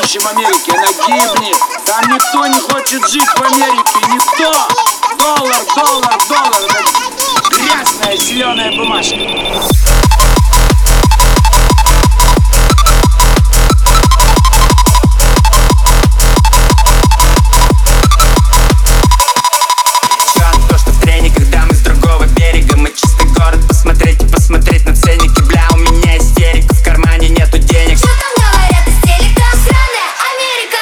в Америке, она гибнет. Там никто не хочет жить в Америке, никто. Доллар, доллар, доллар. Это грязная зеленая бумажка. Посмотреть на ценники, бля, у меня истерика, в кармане нету денег. Что там говорят из телека? Сраная Америка!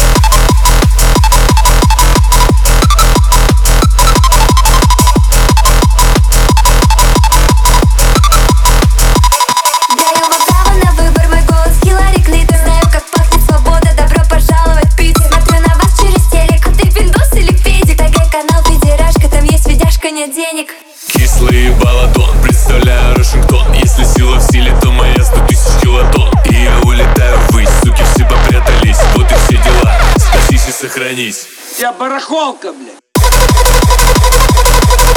Даю вам право на выбор, мой голос Хиллари Клинтон. Знаю, как пахнет свобода, добро пожаловать в Питер. Смотрю на вас через телек, ты пиндус или педик? ТГ-канал Педерашка, там есть видяшка, нет денег. Кислый балатон, представляю Вашингтон. Если сила в силе, то моя 100 000 килотонн. И я улетаю ввысь, суки все попрятались. Вот и все дела, спасись и сохранись. Я барахолка, блядь.